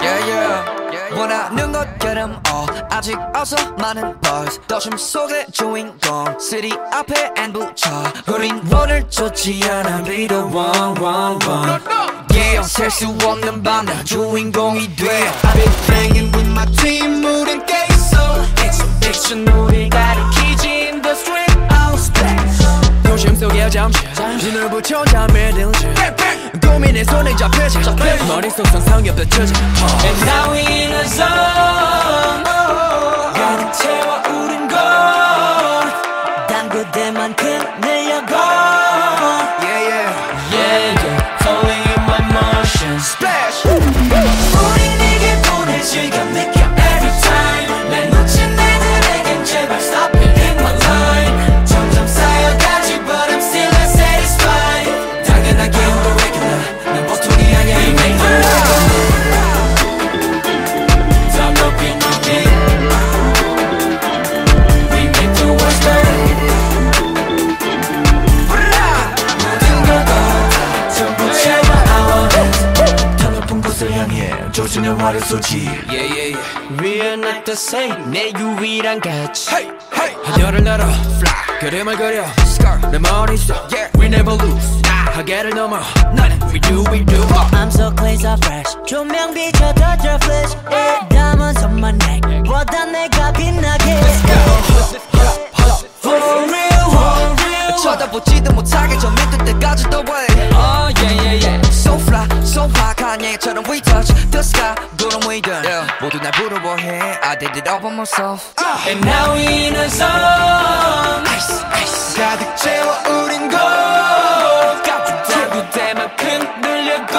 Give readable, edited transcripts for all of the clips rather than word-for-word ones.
원하는 것처럼 아직 어서 많은 buzz 도심 속의 주인공 city 앞에 N 붙여 우린 원을 쫓지 않아 be the one yeah 셀 수 없는 밤 나 주인공이 돼 I've been playing with my team 우린 깨있어 Action 우리 가리키지 in the street oh splash 도심 속에 잠시 눈을 붙여 잠에 들지 고민에 손에 잡히지 머릿속 상상이 펼쳐지 And now we in a zone 가득 채워 우린 gone 당구대만큼 늘려고 Falling in my motions Splash 우린 이 기분을 즐겨 느껴 every time 날 놓친 애들에겐 제발 stop it in my line 점점 쌓여가지 but I'm still not satisfied 당연하게 I'm the regular 난 보통이 아니야 We make the world 더 높이 높이 We make the world stop 모든 걸 다 전부 채워 our hands 더 높은 곳을 향해 조준의 화를 쏘지 We are not the same 내 유일한 가치 Hey hey 하늘을 날아 Fly 그림을 그려 Scar 내 머릿속 We never lose 하계를 넘어 나는 We do I'm so clean so fresh 조명 비춰 터져 flash 담은 손만 내보다 내가 빛나게 For real 쳐다보지도 못하게 저 밑에 때까지 더 way So fly so high Kanye처럼 we touch the sky 구름 위든 모두 날 부러워해 I did it all by myself And now we in a zone Ice ice 가득 채워 우린 go 당구대만큼 늘려고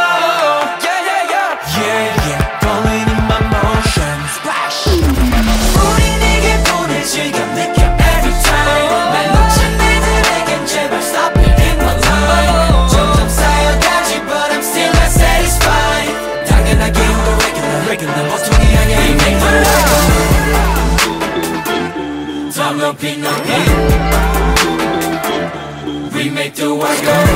Falling in my motions Splash 우린 이 기분을 즐겨 느껴 every time 날 놓친 애들에겐 제발 stop it in my line 점점 쌓여가지 but I'm still not satisfied 당연하게 I'm the regular 보통이 아니야 We make the world 더 높이 높이 We make the world go